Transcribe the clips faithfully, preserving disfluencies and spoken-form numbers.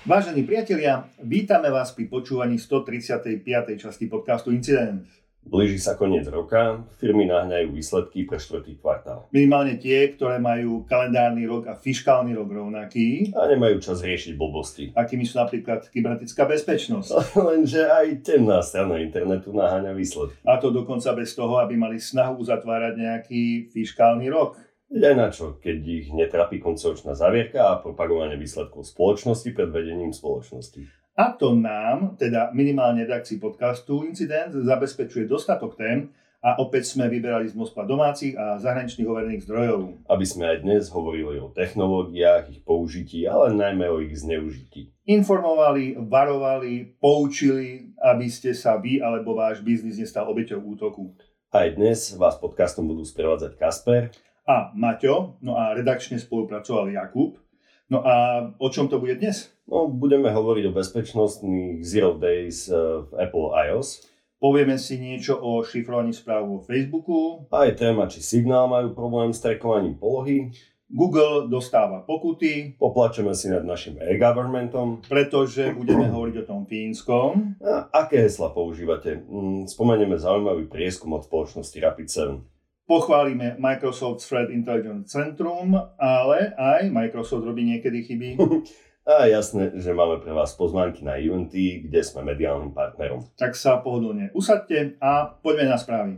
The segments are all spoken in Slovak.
Vážení priatelia, vítame vás pri počúvaní stotridsiatej piatej časti podcastu Incident. Blíži sa koniec roka, firmy naháňajú výsledky pre štvrtý kvartál. Minimálne tie, ktoré majú kalendárny rok a fiškálny rok rovnaký. A nemajú čas riešiť blbosti. Akými sú napríklad kybernetická bezpečnosť. Lenže aj temná strana internetu naháňa výsledky. A to dokonca bez toho, aby mali snahu uzatvárať nejaký fiškálny rok. Aj na čo, keď ich netrapí koncoročná zavierka a propagovanie výsledkov spoločnosti pred vedením spoločnosti. A to nám, teda minimálne redakcii podcastu Incident, zabezpečuje dostatok tém a opäť sme vyberali z Moskva domácich a zahraničných overených zdrojov. Aby sme aj dnes hovorili o technológiách, ich použití, ale najmä o ich zneužití. Informovali, varovali, poučili, aby ste sa vy alebo váš biznis nestal obeťou útoku. Aj dnes vás podcastom budú sprevádzať Kasper a Maťo, no a redakčne spolupracoval Jakub. No a o čom to bude dnes? No, budeme hovoriť o bezpečnostných zero days v Apple iOS. Povieme si niečo o šifrovaní správ vo Facebooku. Aj téma, či Signál majú problém s trackovaním polohy. Google dostáva pokuty. Poplačeme si nad našim e-governmentom. Pretože budeme hovoriť o tom fínskom. A aké hesla používate? Spomenieme zaujímavý prieskum od spoločnosti Rapid sedem. Pochválime Microsoft Threat Intelligence Centrum, ale aj Microsoft robí niekedy chyby. A jasné, že máme pre vás pozvánky na eventy, kde sme mediálnym partnerom. Tak sa pohodlne usaďte a poďme na správy.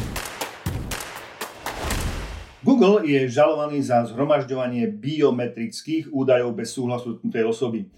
Google je žalovaný za zhromažďovanie biometrických údajov bez súhlasu tej osoby.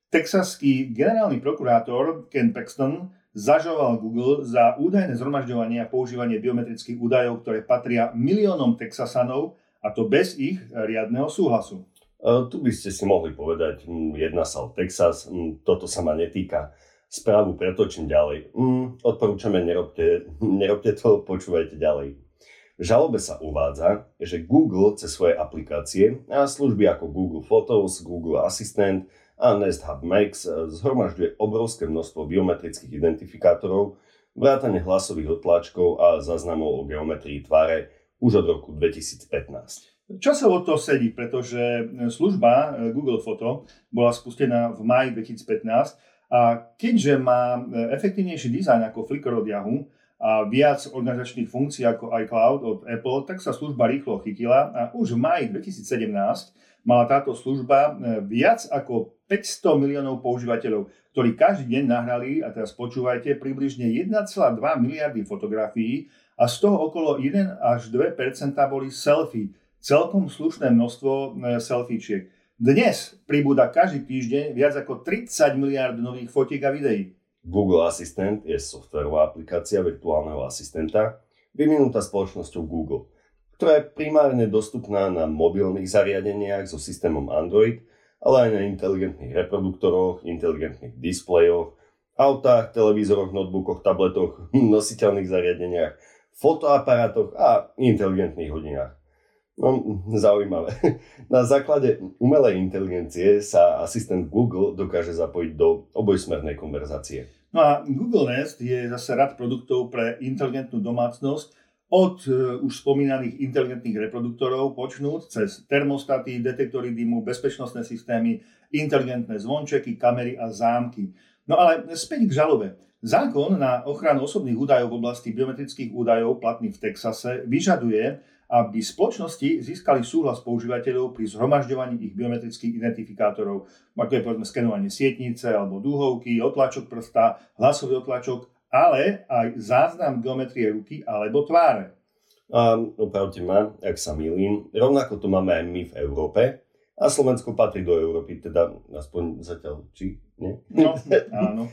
Texaský generálny prokurátor Ken Paxton zažaloval Google za údajné zhromažďovanie a používanie biometrických údajov, ktoré patria miliónom Texasanov, a to bez ich riadneho súhlasu. E, tu by ste si mohli povedať, m, jedná sa o Texas, m, toto sa ma netýka. Správu pretočím ďalej. M, odporúčame, nerobte, nerobte to, počúvajte ďalej. V žalobe sa uvádza, že Google cez svoje aplikácie a služby ako Google Photos, Google Assistant a Nest Hub Max zhromažďuje obrovské množstvo biometrických identifikátorov, vrátane hlasových otláčkov a záznamov o geometrii tváre už od roku dvetisícpätnásť. Časovo to sedí, pretože služba Google Photo bola spustená v máji dvetisícpätnásť a keďže má efektívnejší dizajn ako Flickr od Yahoo a viac organizačných funkcií ako iCloud od Apple, tak sa služba rýchlo chytila a už v máji dvetisícsedemnásť mala táto služba viac ako päťsto miliónov používateľov, ktorí každý deň nahrali, a teraz počúvajte, približne jeden celá dva miliardy fotografií a z toho okolo jeden až dva percentá boli selfie. Celkom slušné množstvo selfiečiek. Dnes pribúda každý týždeň viac ako tridsať miliárd nových fotiek a videí. Google Assistant je softwarová aplikácia virtuálneho asistenta vyvinutá spoločnosťou Google, ktorá je primárne dostupná na mobilných zariadeniach so systémom Android, ale aj na inteligentných reproduktoroch, inteligentných displejoch, autách, televízoroch, notebookoch, tabletoch, nositeľných zariadeniach, fotoaparátoch a inteligentných hodinách. No, zaujímavé. Na základe umelej inteligencie sa asistent Google dokáže zapojiť do obojsmernej konverzácie. No a Google Nest je zase rad produktov pre inteligentnú domácnosť, od uh, už spomínaných inteligentných reproduktorov počnúť cez termostaty, detektory dymu, bezpečnostné systémy, inteligentné zvončeky, kamery a zámky. No ale späť k žalobe. Zákon na ochranu osobných údajov v oblasti biometrických údajov platný v Texase vyžaduje, aby spoločnosti získali súhlas používateľov pri zhromažďovaní ich biometrických identifikátorov, ako je povedzme skenovanie sietnice alebo dúhovky, otlačok prsta, hlasový otlačok, ale aj záznam geometrie ruky alebo tváre. A opravte ma, ak sa mýlim, rovnako to máme aj my v Európe a Slovensko patrí do Európy, teda aspoň zatiaľ, či? Nie? No, áno.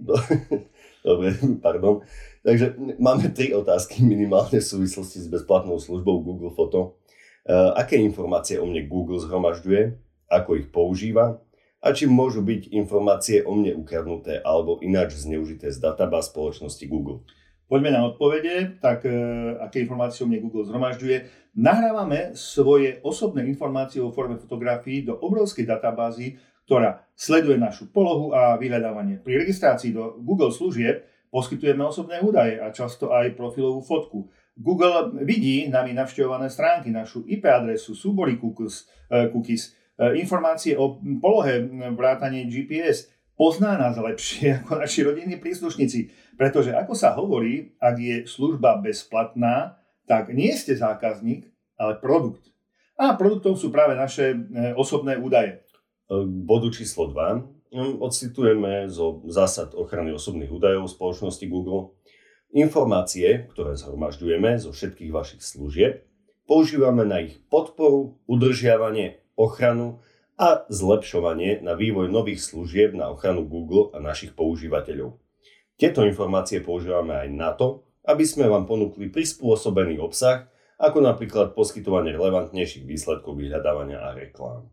Dobre, pardon. Takže máme tri otázky minimálne v súvislosti s bezplatnou službou Google Photo. Aké informácie o mne Google zhromažďuje, ako ich používa, a či môžu byť informácie o mne ukradnuté alebo ináč zneužité z databáz spoločnosti Google. Poďme na odpovede, tak e, aké informácie o mne Google zhromažďuje. Nahrávame svoje osobné informácie vo forme fotografií do obrovskej databázy, ktorá sleduje našu polohu a vyhľadávanie. Pri registrácii do Google služieb poskytujeme osobné údaje a často aj profilovú fotku. Google vidí nami navštevované stránky, našu í pé adresu, súbory cookies, cookies informácie o polohe, vrátane G P S. Pozná nás lepšie ako naši rodinní príslušníci. Pretože ako sa hovorí, ak je služba bezplatná, tak nie ste zákazník, ale produkt. A produktom sú práve naše osobné údaje. K bodu číslo dva odcitujeme zo zásad ochrany osobných údajov spoločnosti Google. Informácie, ktoré zhromažďujeme zo všetkých vašich služieb, používame na ich podporu, udržiavanie, ochranu a zlepšovanie na vývoj nových služieb na ochranu Google a našich používateľov. Tieto informácie používame aj na to, aby sme vám ponúkli prispôsobený obsah, ako napríklad poskytovanie relevantnejších výsledkov vyhľadávania a reklám.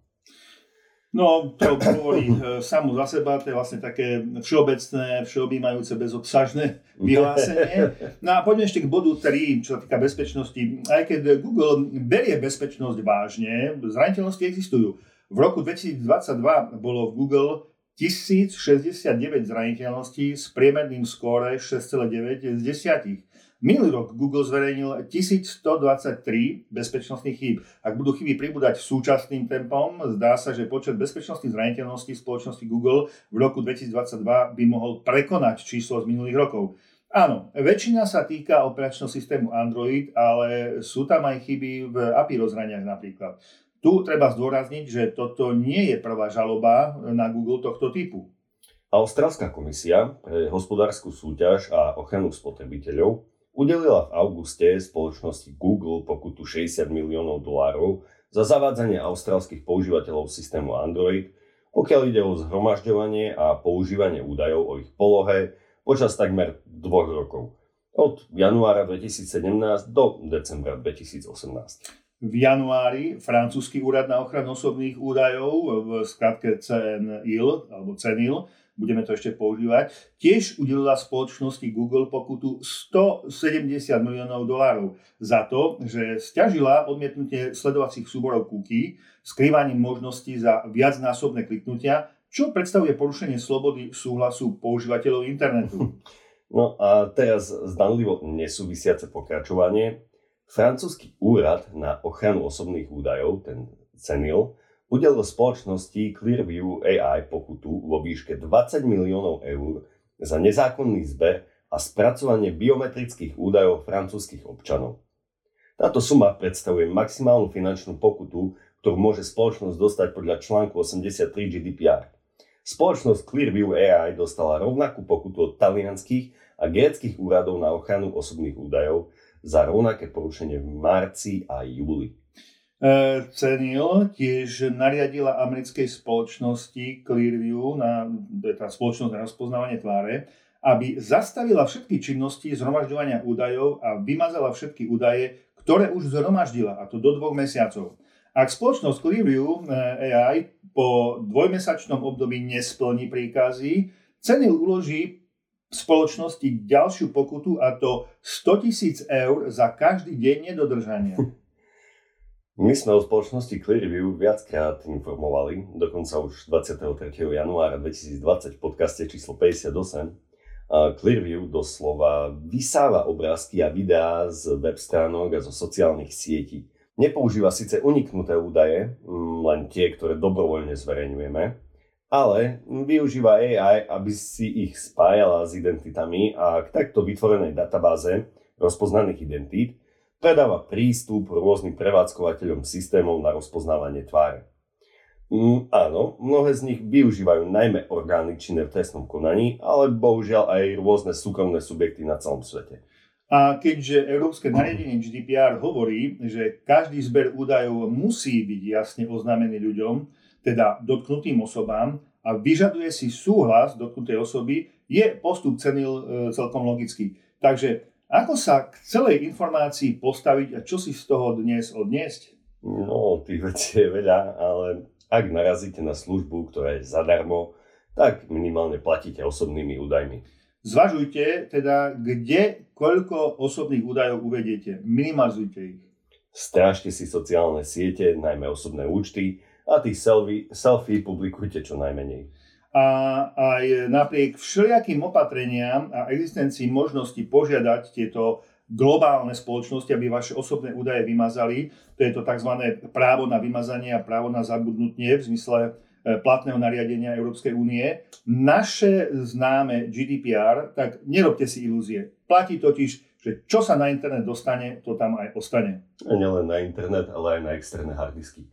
No, to hovorí samo za seba, to je vlastne také všeobecné, všeobjímajúce, bezobsažné vyhlásenie. No a poďme ešte k bodu tri, čo sa týka bezpečnosti. Aj keď Google berie bezpečnosť vážne, zraniteľnosti existujú. V roku dvetisícdvadsaťdva bolo v Google tisícšesťdesiatdeväť zraniteľností s priemerným skóre šesť celá deväť z desať. Minulý rok Google zverejnil tisícstodvadsaťtri bezpečnostných chýb. Ak budú chyby pribúdať súčasným tempom, zdá sa, že počet bezpečnostných zraniteľností spoločnosti Google v roku dvetisícdvadsaťdva by mohol prekonať číslo z minulých rokov. Áno, väčšina sa týka operačného systému Android, ale sú tam aj chyby v á pé í rozhraniach napríklad. Tu treba zdôrazniť, že toto nie je prvá žaloba na Google tohto typu. Austrálska komisia pre hospodársku súťaž a ochranu spotrebiteľov udelila v auguste spoločnosti Google pokutu šesťdesiat miliónov dolárov za zavádzanie austrálskych používateľov systému Android, pokiaľ ide o zhromažďovanie a používanie údajov o ich polohe počas takmer dvoch rokov, od januára dvetisícsedemnásť do decembra dvetisícosemnásť. V januári francúzsky úrad na ochranu osobných údajov, v skratke C N I L alebo C N I L, budeme to ešte používať, tiež udelila spoločnosti Google pokutu stosedemdesiat miliónov dolárov za to, že sťažila odmietnutie sledovacích súborov cookie, skrývaním možností za viacnásobné kliknutia, čo predstavuje porušenie slobody súhlasu používateľov internetu. No a teraz zdanlivo nesúvisiace pokračovanie. Francúzsky úrad na ochranu osobných údajov, ten C N I L, udelil spoločnosti Clearview á í pokutu vo výške dvadsať miliónov eur za nezákonný zber a spracovanie biometrických údajov francúzskych občanov. Táto suma predstavuje maximálnu finančnú pokutu, ktorú môže spoločnosť dostať podľa článku osemdesiattri G D P R. Spoločnosť Clearview á í dostala rovnakú pokutu od talianskych a gréckych úradov na ochranu osobných údajov za rovnaké porušenie v marci a júli. C N I L tiež nariadila americkej spoločnosti Clearview, na, to je tá spoločnosť na rozpoznávanie tváre, aby zastavila všetky činnosti zhromažďovania údajov a vymazala všetky údaje, ktoré už zhromaždila, a to do dvoch mesiacov. Ak spoločnosť Clearview á í po dvojmesačnom období nesplní príkazy, C N I L uloží spoločnosti ďalšiu pokutu, a to stotisíc eur za každý deň nedodržania. My sme o spoločnosti Clearview viackrát informovali, dokonca už dvadsiateho tretieho januára dvetisícdvadsať v podcaste číslo päťdesiatosem. Clearview doslova vysáva obrázky a videá z web stránok a zo sociálnych sietí. Nepoužíva síce uniknuté údaje, len tie, ktoré dobrovoľne zverejňujeme, ale využíva á í, aby si ich spájala s identitami a k takto vytvorenej databáze rozpoznaných identít predáva prístup rôznym prevádzkovateľom systémov na rozpoznávanie tváre. Mm, áno, mnohé z nich využívajú najmä orgány činné v trestnom konaní, ale bohužiaľ aj rôzne súkromné subjekty na celom svete. A keďže Európske nariadenie G D P R hovorí, že každý zber údajov musí byť jasne oznámený ľuďom, teda dotknutým osobám, a vyžaduje si súhlas dotknutej osoby, je postup C N I L celkom logický. Takže ako sa k celej informácii postaviť a čo si z toho dnes odniesť? No, tých vecí je veľa, ale ak narazíte na službu, ktorá je zadarmo, tak minimálne platíte osobnými údajmi. Zvažujte teda, kde koľko osobných údajov uvediete. Minimalizujte ich. Strážte si sociálne siete, najmä osobné účty, a tých selfie, selfie publikujte čo najmenej. A aj napriek všelijakým opatreniam a existencii možnosti požiadať tieto globálne spoločnosti, aby vaše osobné údaje vymazali. To je to tzv. Právo na vymazanie a právo na zabudnutie v zmysle platného nariadenia Európskej únie. Naše známe G D P R, tak nerobte si ilúzie. Platí totiž, že čo sa na internet dostane, to tam aj ostane. A nielen na internet, ale aj na externé harddisky.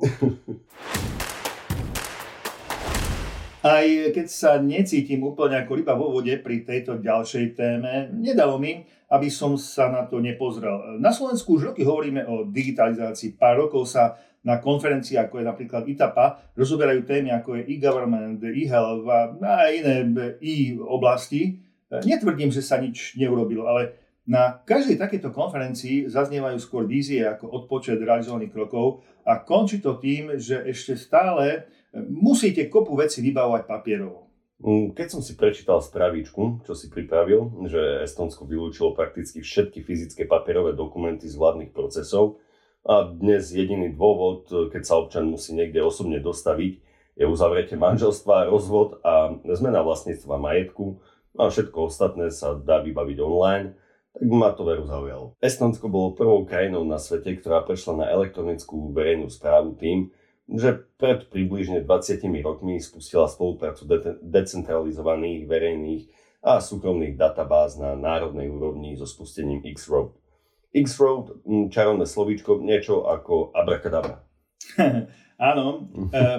Aj keď sa necítim úplne ako ryba vo vode pri tejto ďalšej téme, nedalo mi, aby som sa na to nepozrel. Na Slovensku už roky hovoríme o digitalizácii. Pár rokov sa na konferencii, ako je napríklad í té á pé á, rozoberajú témy ako je e-government, e-health a iné e-oblasti. Netvrdím, že sa nič neurobilo, ale na každej takejto konferencii zaznievajú skôr vízie ako odpočet realizovaných krokov a končí to tým, že ešte stále musíte kopu veci vybavovať papierovo. Keď som si prečítal správičku, čo si pripravil, že Estónsko vylúčilo prakticky všetky fyzické papierové dokumenty z vládnych procesov a dnes jediný dôvod, keď sa občan musí niekde osobne dostaviť, je uzavretie manželstva, rozvod a zmena vlastníctva majetku a všetko ostatné sa dá vybaviť online, tak ma to veru zaujalo. Estónsko bolo prvou krajinou na svete, ktorá prešla na elektronickú verejnú správu tým, že pred približne dvadsiatimi rokmi spustila spoluprácu de- decentralizovaných, verejných a súkromných databáz na národnej úrovni so spustením X-Road. X-Road, čarovné slovíčko, niečo ako abrakadabra. Áno,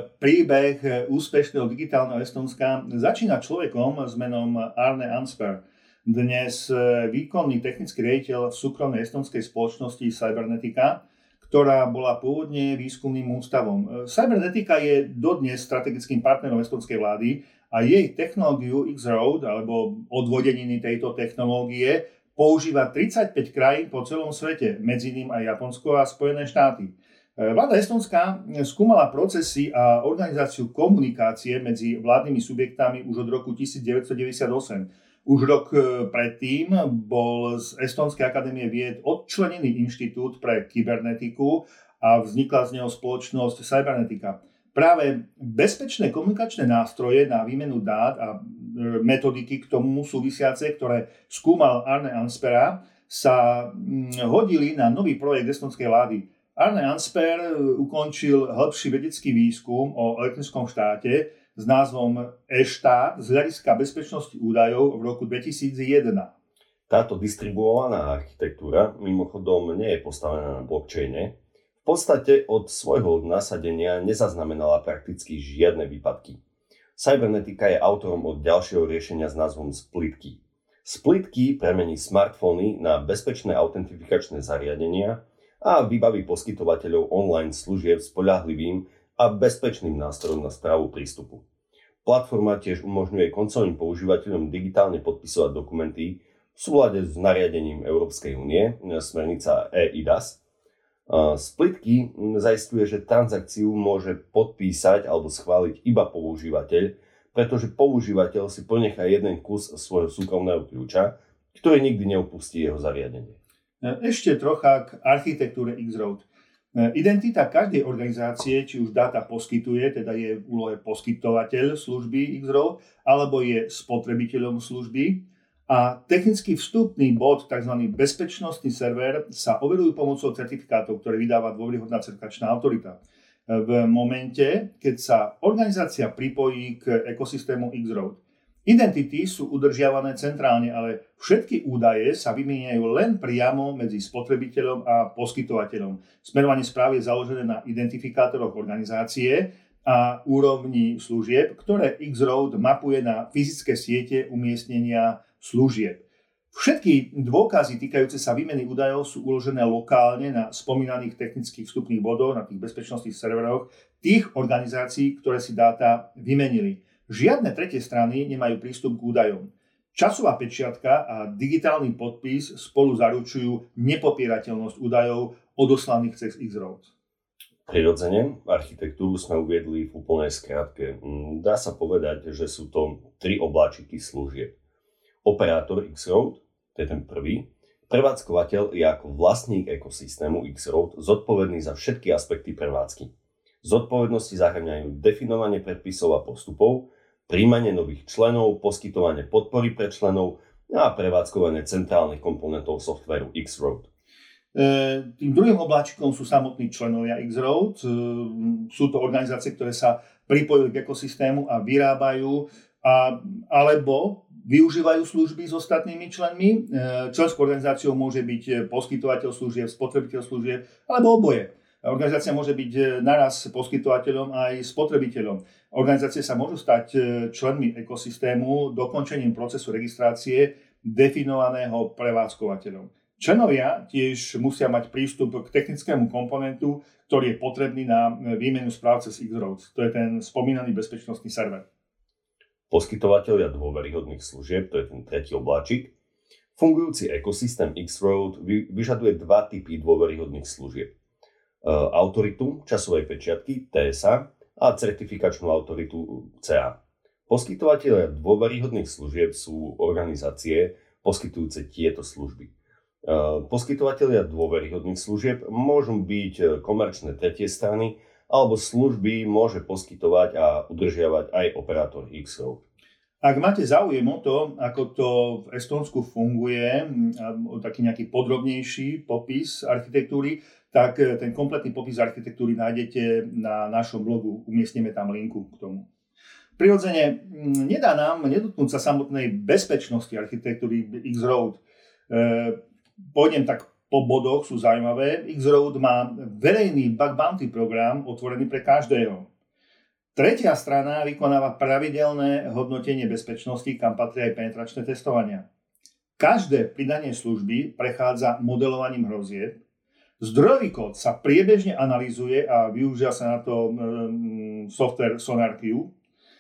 príbeh úspešného digitálneho Estónska začína človekom s menom Arne Ansper. Dnes výkonný technický riaditeľ v súkromnej estonskej spoločnosti Cybernetica, ktorá bola pôvodne výskumným ústavom. Cybernetica je dodnes strategickým partnerom estonskej vlády a jej technológiu X-Road, alebo odvodeniny tejto technológie, používa tridsaťpäť krajín po celom svete, medzi ním aj Japonsko a Spojené štáty. Vláda Estónska skúmala procesy a organizáciu komunikácie medzi vládnymi subjektami už od roku devätnásťstodeväťdesiatosem. Už rok predtým bol z Estónskej akadémie vied odčlenený inštitút pre kybernetiku a vznikla z neho spoločnosť Cybernetica. Práve bezpečné komunikačné nástroje na výmenu dát a metodiky k tomu súvisiace, ktoré skúmal Arne Anspera, sa hodili na nový projekt estonskej vlády. Arne Ansper ukončil hĺbší vedecký výskum o elektronickom štáte s názvom e-štát z hľadiska bezpečnosti údajov v roku dvetisícjeden. Táto distribuovaná architektúra mimochodom nie je postavená na blockchaine. V podstate od svojho nasadenia nezaznamenala prakticky žiadne výpadky. Cybernetica je autorom od ďalšieho riešenia s názvom Splitkey. Splitkey premení smartfóny na bezpečné autentifikačné zariadenia a vybaví poskytovateľov online služieb spoľahlivým a bezpečným nástrojom na správu prístupu. Platforma tiež umožňuje koncovým používateľom digitálne podpisovať dokumenty v súlade s nariadením Európskej únie, smernica e-I D A S. Splitkey zaisťuje, že transakciu môže podpísať alebo schváliť iba používateľ, pretože používateľ si ponechá jeden kus svojho súkromného kľúča, ktorý nikdy neopustí jeho zariadenie. Ešte trocha k architektúre X-Road. Identita každej organizácie, či už dáta poskytuje, teda je v úlohe poskytovateľ služby X-Road, alebo je spotrebiteľom služby. A technický vstupný bod, tzv. Bezpečnostný server, sa overujú pomocou certifikátov, ktoré vydáva dôveryhodná certifikačná autorita. V momente, keď sa organizácia pripojí k ekosystému X-Road. Identity sú udržiavané centrálne, ale všetky údaje sa vymieňajú len priamo medzi spotrebiteľom a poskytovateľom. Smerovanie správy je založené na identifikátoroch organizácie a úrovni služieb, ktoré X-Road mapuje na fyzické siete umiestnenia služieb. Všetky dôkazy týkajúce sa výmeny údajov sú uložené lokálne na spomínaných technických vstupných bodoch, na tých bezpečnostných serveroch tých organizácií, ktoré si dáta vymenili. Žiadne tretie strany nemajú prístup k údajom. Časová pečiatka a digitálny podpis spolu zaručujú nepopierateľnosť údajov odoslaných cez X-Road. Prirodzene, architektúru sme uviedli v úplnej skratke. Dá sa povedať, že sú to tri obláčiky služieb. Operátor X-Road, to je ten prvý. Prevádzkovateľ je ako vlastník ekosystému X-Road zodpovedný za všetky aspekty prevádzky. Zodpovednosti zahŕňajú definovanie predpisov a postupov, prijímanie nových členov, poskytovanie podpory pre členov, a prevádzkovanie centrálnych komponentov softvéru X-Road. Tým druhým obláčikom sú samotní členovia X-Road. Sú to organizácie, ktoré sa pripojili k ekosystému a vyrábajú a, alebo využívajú služby s ostatnými členmi. Členskou organizáciou môže byť poskytovateľ služieb, spotrebiteľ služieb alebo oboje. Organizácia môže byť naraz poskytovateľom aj spotrebiteľom. Organizácie sa môžu stať členmi ekosystému dokončením procesu registrácie definovaného prevádzkovateľom. Členovia tiež musia mať prístup k technickému komponentu, ktorý je potrebný na výmenu správ cez X-Road. To je ten spomínaný bezpečnostný server. Poskytovatelia dôveryhodných služieb, to je ten tretí obláčik. Fungujúci ekosystém X-Road vyžaduje dva typy dôveryhodných služieb. Autoritu časovej pečiatky T S A a certifikačnú autoritu C A. Poskytovatelia dôveryhodných služieb sú organizácie poskytujúce tieto služby. Poskytovatelia dôveryhodných služieb môžu byť komerčné tretie strany alebo služby môže poskytovať a udržiavať aj operátor X-Road. Ak máte záujem o to, ako to v Estónsku funguje, taký nejaký podrobnejší popis architektúry, tak ten kompletný popis architektúry nájdete na našom blogu, umiestnime tam linku k tomu. Prirodzene nedá nám nedotknúť sa samotnej bezpečnosti architektúry X-Road. Pôjdem tak po bodoch, sú zaujímavé. X-Road má verejný bug bounty program otvorený pre každého. Tretia strana vykonáva pravidelné hodnotenie bezpečnosti, kam patria aj penetračné testovania. Každé pridanie služby prechádza modelovaním hrozieb. Zdrojový kód sa priebežne analýzuje a využíva sa na to software SonarQube.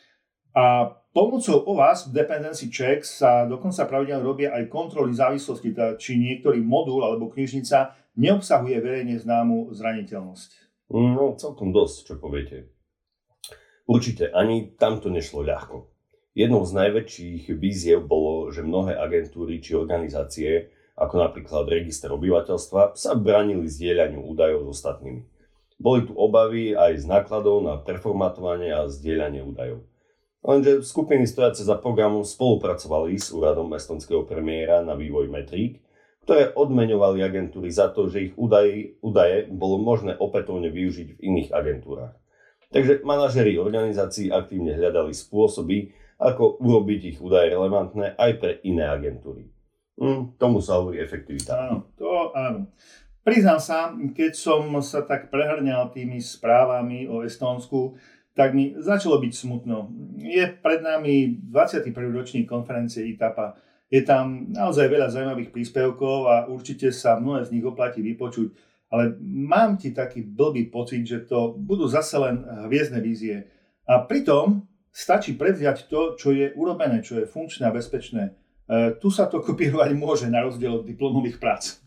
A pomocou O W A S P Dependency Checks sa dokonca pravidelne robia aj kontroly závislosti, teda či niektorý modul alebo knižnica neobsahuje verejne známu zraniteľnosť. No, celkom dosť, čo poviete. Určite ani tam to nešlo ľahko. Jednou z najväčších výziev bolo, že mnohé agentúry či organizácie, ako napríklad register obyvateľstva, sa bránili zdieľaniu údajov s ostatnými. Boli tu obavy aj z nákladov na preformatovanie a zdieľanie údajov. Lenže skupiny stojace za programom spolupracovali s úradom estonského premiéra na vývoj metrík, ktoré odmeňovali agentúry za to, že ich údaje, údaje bolo možné opätovne využiť v iných agentúrach. Takže manažeri organizácií aktívne hľadali spôsoby, ako urobiť ich údaje relevantné aj pre iné agentúry. Hm, tomu sa hovorí efektivita. Áno, to áno. Priznám sa, keď som sa tak prehrňal tými správami o Estónsku, tak mi začalo byť smutno. Je pred nami dvadsiaty prvý ročník konferencie í té á pé á. Je tam naozaj veľa zaujímavých príspevkov a určite sa mnohé z nich oplatí vypočuť. Ale mám ti taký blbý pocit, že to budú zase len hviezdne vízie. A pritom stačí prevziať to, čo je urobené, čo je funkčné a bezpečné. E, tu sa to kopírovať môže na rozdiel od diplomových prác.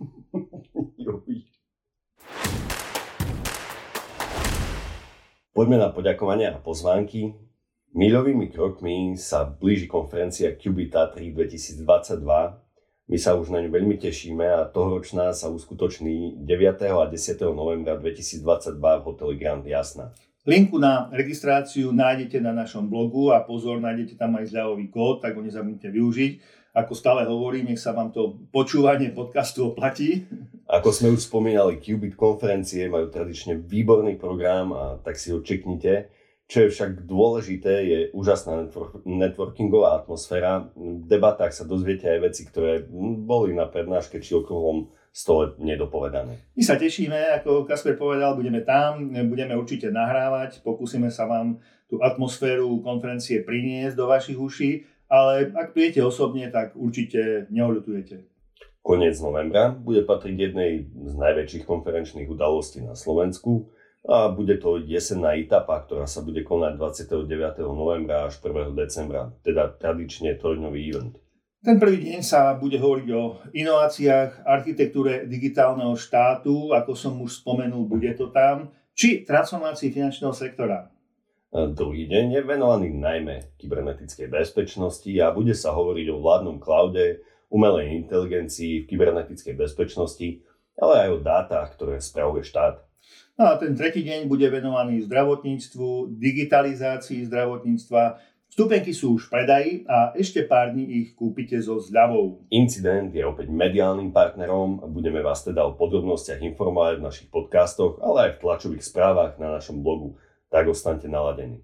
Poďme na poďakovania a pozvánky. Miľovými krokmi sa blíži konferencia Qubit Tatry dvetisícdvadsaťdva. My sa už na ňu veľmi tešíme a tohoročná sa uskutoční deviateho a desiateho novembra dvetisícdvadsaťdva v hoteli Grand Jasna. Linku na registráciu nájdete na našom blogu a pozor, nájdete tam aj zľavový kód, tak ho nezabudnite využiť. Ako stále hovorím, nech sa vám to počúvanie podcastu oplatí. Ako sme už spomínali, Qubit konferencie majú tradične výborný program a tak si ho čeknite. Čo je však dôležité, je úžasná networkingová atmosféra. V debatách sa dozviete aj veci, ktoré boli na prednáške či okrúhlom stole nedopovedané. My sa tešíme, ako Kasper povedal, budeme tam, budeme určite nahrávať, pokúsime sa vám tú atmosféru konferencie priniesť do vašich uší, ale ak prídete osobne, tak určite neoľutujete. Koniec novembra bude patriť jednej z najväčších konferenčných udalostí na Slovensku a bude to jesenná í té á pé á, ktorá sa bude konať dvadsiateho deviateho novembra až prvého decembra, teda tradične trojdňový event. Ten prvý deň sa bude hovoriť o inováciách, architektúre digitálneho štátu, ako som už spomenul, bude to tam, či transformácii finančného sektora. A druhý deň je venovaný najmä kybernetickej bezpečnosti a bude sa hovoriť o vládnom cloude, umelej inteligencii v kybernetickej bezpečnosti, ale aj o dátach, ktoré spravuje štát. No a ten tretí deň bude venovaný zdravotníctvu, digitalizácii zdravotníctva Vstupenky sú už v predaji a ešte pár dní ich kúpite so zľavou. Incident je opäť mediálnym partnerom a budeme vás teda o podrobnostiach informovať v našich podcastoch, ale aj v tlačových správach na našom blogu. Tak ostaňte naladení.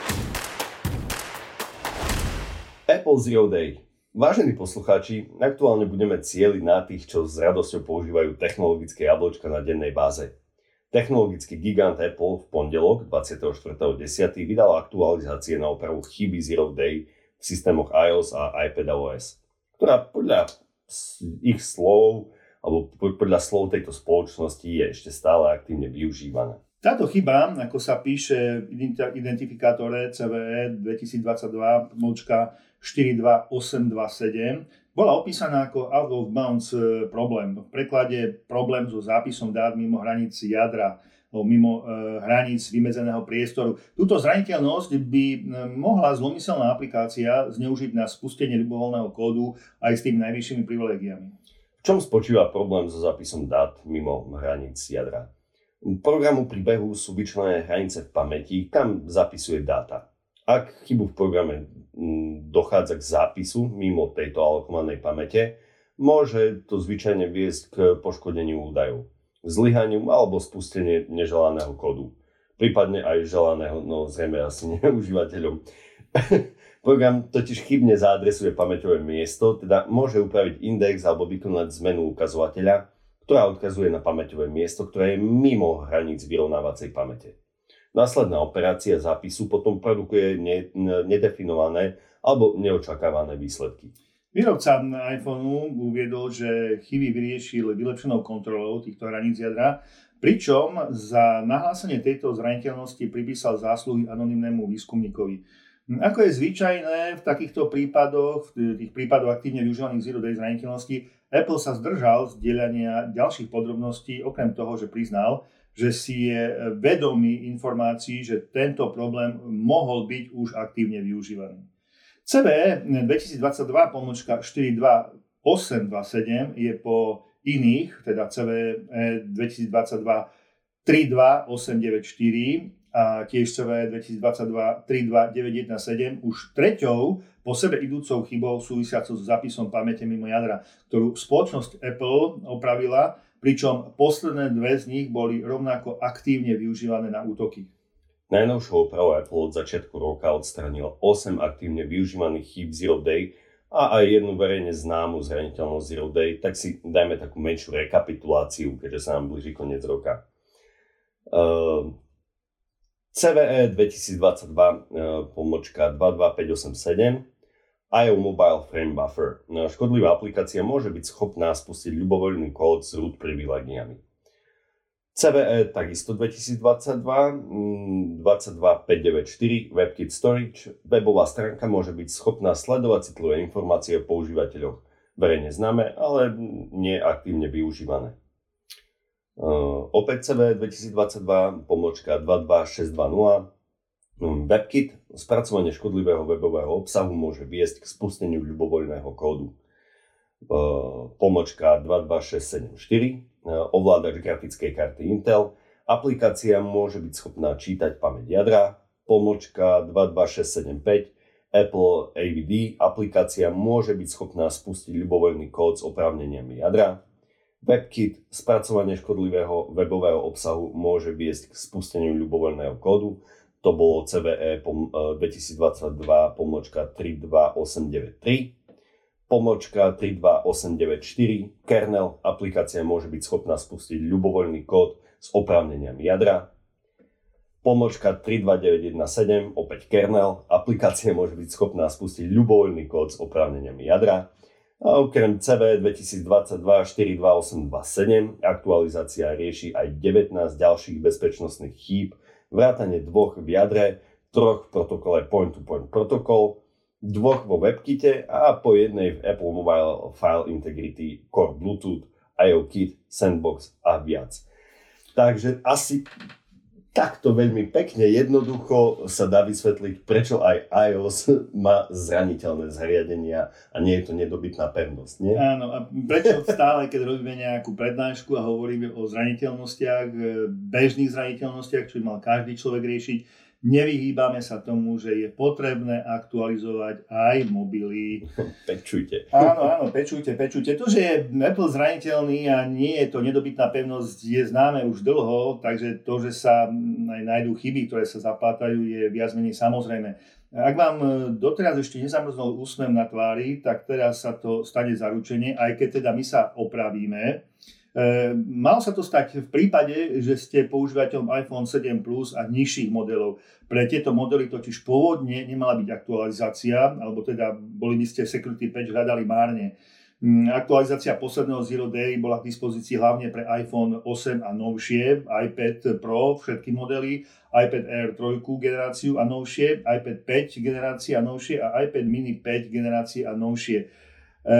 Apple Zero Day. Vážení poslucháči, aktuálne budeme cieliť na tých, čo s radosťou používajú technologické jablčka na dennej báze. Technologický gigant Apple v pondelok dvadsiateho štvrtého desiateho vydal aktualizácie na opravu chyby Zero Day v systémoch iOS a iPadOS, ktorá podľa ich slov, alebo podľa slov tejto spoločnosti je ešte stále aktívne využívaná. Táto chyba, ako sa píše v identifikátore C V E dvetisícdvadsaťdva štyri dva osem dva sedem, bola opísaná ako out of bounds problém. V preklade problém so zápisom dát mimo hraníc jadra, mimo e, hraníc vymedzeného priestoru. Túto zraniteľnosť by mohla zlomyselná aplikácia zneužiť na spustenie ľubovoľného kódu aj s tými najvyššími privilégiami. V čom spočíva problém so zápisom dát mimo hraníc jadra? Programu pri behu sú vyčlenené hranice v pamäti, kam zapisuje dáta. Ak chybu v programe dochádza k zápisu mimo tejto alokovanej pamäte, môže to zvyčajne viesť k poškodeniu údajov, zlyhaniu alebo spusteniu neželaného kódu, prípadne aj želaného, no zrejme asi neužívateľom. Program totiž chybne zaadresuje pamäťové miesto, teda môže upraviť index alebo vykonať zmenu ukazovateľa, ktorá odkazuje na pamäťové miesto, ktoré je mimo hraníc vyrovnávacej pamäte. Následná operácia zápisu potom produkuje ne, nedefinované alebo neočakávané výsledky. Výrobca iPhoneu uviedol, že chyby vyriešil vylepšenou kontrolou týchto hraníc jadra, pričom za nahlásenie tejto zraniteľnosti pripísal zásluhy anonymnému výskumníkovi. Ako je zvyčajné v takýchto prípadoch, v tých prípadoch aktívne využívaných Zero Day zraniteľností, Apple sa zdržal z dielania ďalších podrobností, okrem toho, že priznal, že si je vedomý informácií, že tento problém mohol byť už aktívne využívaný. C V E dvetisícdvadsaťdva štyri dva osem dva sedem je po iných, teda C V E dvetisícdvadsaťdva tri dva osem deväť štyri a tiež C V E dvetisícdvadsaťdva tri dva deväť jeden sedem už treťou po sebe idúcou chybou súvisiacou s zápisom pamäte mimo jadra, ktorú spoločnosť Apple opravila, pričom posledné dve z nich boli rovnako aktívne využívané na útoky. Najnovšou opravou Apple od začiatku roka odstránil osem aktívne využívaných chýb Zero Day a aj jednu verejne známu zraniteľnosť Zero Day, tak si dajme takú menšiu rekapituláciu, keďže sa nám blíži koniec roka. Uh, C V E dvetisícdvadsaťdva dva dva päť osem sedem I O Mobile Frame Buffer. Škodlivá aplikácia môže byť schopná spustiť ľubovoľný kód s root privilégiami. C V E takisto dvetisícdvadsaťdva dvadsaťdva päť deväť štyri WebKit Storage. Webová stránka môže byť schopná sledovať citlivé informácie o používateľoch, verejne známe, ale nie aktívne využívané. Uh, opäť C V E dvetisícdvadsaťdva dva dva šesť dva nula WebKit. Spracovanie škodlivého webového obsahu môže viesť k spusteniu ľubovoľného kódu. Uh, pomočka dva dva šesť sedem štyri uh, ovládač grafickej karty Intel. Aplikácia môže byť schopná čítať pamäť jadra. Pomočka dva dva šesť sedem päť Apple A V D. Aplikácia môže byť schopná spustiť ľubovoľný kód s oprávneniami jadra. WebKit. Spracovanie škodlivého webového obsahu môže viesť k spusteniu ľubovoľného kódu. To bolo C V E dvetisícdvadsaťdva tri dva osem deväť tri. Pomočka tri dva osem deväť štyri. Kernel. Aplikácia môže byť schopná spustiť ľubovoľný kód s oprávneniami jadra. Pomočka tri dva deväť jeden sedem. Opäť kernel. Aplikácia môže byť schopná spustiť ľubovoľný kód s oprávneniami jadra. A okrem C V E dvetisícdvadsaťdva štyri dva osem dva sedem aktualizácia rieši aj devätnásť ďalších bezpečnostných chýb, vrátane dvoch v jadre, troch v protokole Point-to-Point protokol, dvoch vo WebKite a po jednej v Apple Mobile File Integrity, Core Bluetooth, IOKit, Sandbox a viac. Takže asi takto veľmi pekne, jednoducho sa dá vysvetliť, prečo aj iOS má zraniteľné zariadenia a nie je to nedobytná pevnosť, nie? Áno, a prečo stále, keď robíme nejakú prednášku a hovoríme o zraniteľnostiach, bežných zraniteľnostiach, čo by mal každý človek riešiť, nevyhýbame sa tomu, že je potrebné aktualizovať aj mobily. Pečujte. Áno, áno, pečujte, pečujte. To, že je Apple zraniteľný a nie je to nedobytná pevnosť, je známe už dlho, takže to, že sa aj nájdú chyby, ktoré sa zaplátajú, je viac menej samozrejme. Ak vám doteraz ešte nezamrznul úsmev na tvári, tak teraz sa to stane zaručenie, aj keď teda my sa opravíme. E, malo sa to stať v prípade, že ste používateľom iPhone sedem plus a nižších modelov. Pre tieto modely totiž pôvodne nemala byť aktualizácia, alebo teda boli by ste security patch hľadali márne. Aktualizácia posledného Zero Day bola k dispozícii hlavne pre iPhone osem a novšie, iPad Pro, všetky modely, iPad Air tri generáciu a novšie, iPad päť generácie a novšie a iPad mini päť generácie a novšie. E,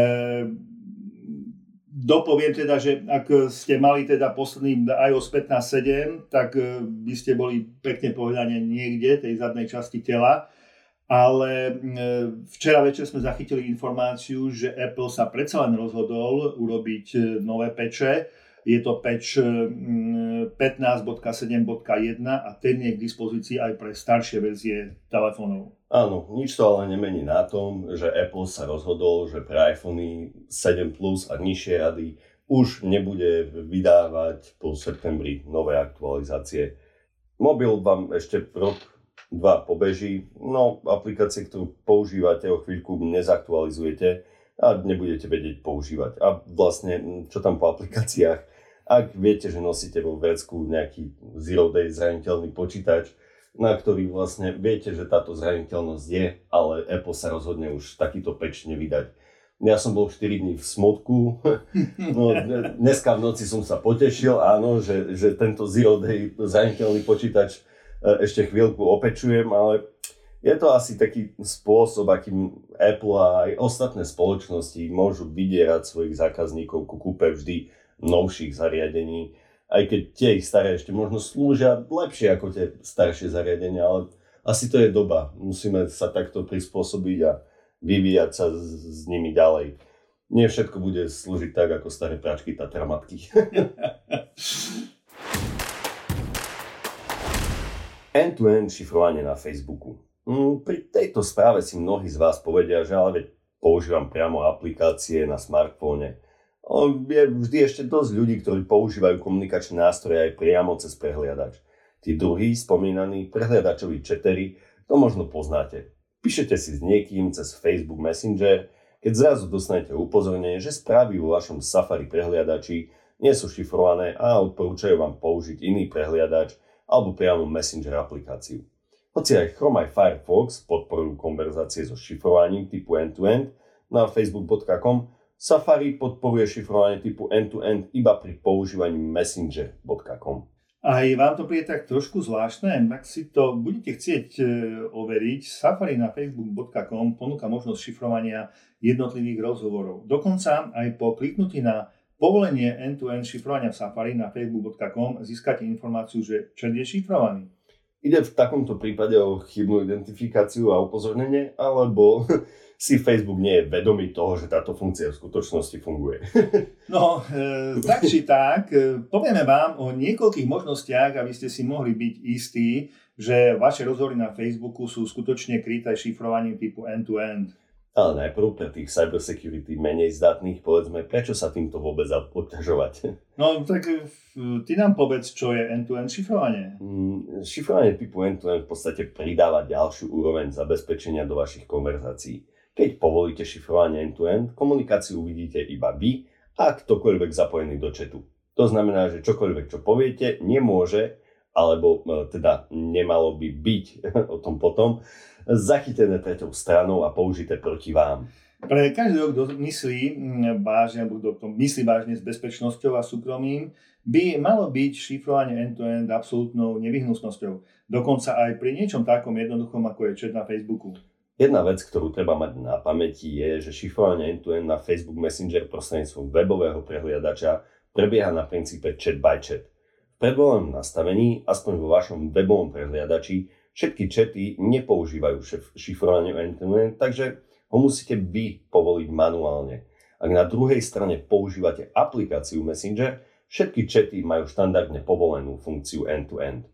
Dopoviem teda, že ak ste mali teda posledný iOS pätnásť sedem, tak by ste boli pekne povedané niekde tej zadnej časti tela. Ale včera večer sme zachytili informáciu, že Apple sa predsa len rozhodol urobiť nové patche. Je to patch pätnásť bodka sedem bodka jeden a ten je k dispozícii aj pre staršie verzie telefónov. Áno, nič to ale nemení na tom, že Apple sa rozhodol, že pre iPhony sedem plus a nižšie rady už nebude vydávať po septembri nové aktualizácie. Mobil vám ešte rok, dva pobeží, no aplikácie, ktorú používate, o chvíľku nezaktualizujete a nebudete vedieť používať. A vlastne, čo tam po aplikáciách, ak viete, že nosíte vo vrecku nejaký Zero Day zraniteľný počítač, na ktorý vlastne viete, že táto zraniteľnosť je, ale Apple sa rozhodne už takýto patch nevydať. Ja som bol štyri dní v smutku, no dneska v noci som sa potešil, áno, že, že tento Zero Day zraniteľný počítač ešte chvíľku opečujem, ale je to asi taký spôsob, akým Apple a aj ostatné spoločnosti môžu vydierať svojich zákazníkov ku kúpe vždy novších zariadení. Aj keď tie ich staré ešte možno slúžia lepšie ako tie staršie zariadenia, ale asi to je doba. Musíme sa takto prispôsobiť a vyvíjať sa s, s nimi ďalej. Nie všetko bude slúžiť tak, ako staré práčky Tatramatky. End-to-end šifrovanie na Facebooku. Pri tejto správe si mnohí z vás povedia, že ale veď používam priamo aplikácie na smartfóne. Je vždy ešte dosť ľudí, ktorí používajú komunikačné nástroje aj priamo cez prehliadač. Tí druhí, spomínaní prehliadačoví chateri, to možno poznáte. Píšete si s niekým cez Facebook Messenger, keď zrazu dostanete upozornenie, že správy vo vašom Safari prehliadači nie sú šifrované a odporúčajú vám použiť iný prehliadač alebo priamo Messenger aplikáciu. Hoci aj Chrome aj Firefox podporujú konverzácie so šifrovaním typu end-to-end na facebook bodka com, Safari podporuje šifrovanie typu end-to-end iba pri používaní messenger bodka com. Aj vám to príde tak trošku zvláštne, ak si to budete chcieť e, overiť, Safari na facebook bodka com ponúka možnosť šifrovania jednotlivých rozhovorov. Dokonca aj po kliknutí na povolenie end-to-end šifrovania v Safari na facebook bodka com získate informáciu, že chat je šifrovaný. Ide v takomto prípade o chybnú identifikáciu a upozornenie, alebo si Facebook nie je vedomý toho, že táto funkcia v skutočnosti funguje. No, e, tak či tak, e, povieme vám o niekoľkých možnostiach, aby ste si mohli byť istí, že vaše rozhovory na Facebooku sú skutočne kryté šifrovaním typu end-to-end. Ale najprv pre tých cybersecurity menej zdatných povedzme, prečo sa týmto vôbec obťažovať. No tak ty nám povedz, čo je end-to-end šifrovanie. Mm, šifrovanie typu end-to-end v podstate pridáva ďalšiu úroveň zabezpečenia do vašich konverzácií. Keď povolíte šifrovanie end-to-end, komunikáciu uvidíte iba vy a ktokoľvek zapojený do chatu. To znamená, že čokoľvek, čo poviete, nemôže, alebo teda nemalo by byť o tom potom, zachytené treťou stranou a použité proti vám. Pre každého, kto myslí vážne, alebo kto myslí vážne s bezpečnosťou a súkromím, by malo byť šifrovanie end-to-end absolútnou nevyhnutnosťou. Dokonca aj pri niečom takom jednoduchom, ako je chat na Facebooku. Jedna vec, ktorú treba mať na pamäti, je, že šifrovanie end-to-end na Facebook Messenger prostredníctvom webového prehliadača prebieha na princípe chat by chat. V predvolenom nastavení, aspoň vo vašom webovom prehliadači, všetky chaty nepoužívajú šifrovanie end-to-end, takže ho musíte vy povoliť manuálne. Ak na druhej strane používate aplikáciu Messenger, všetky chaty majú štandardne povolenú funkciu end-to-end.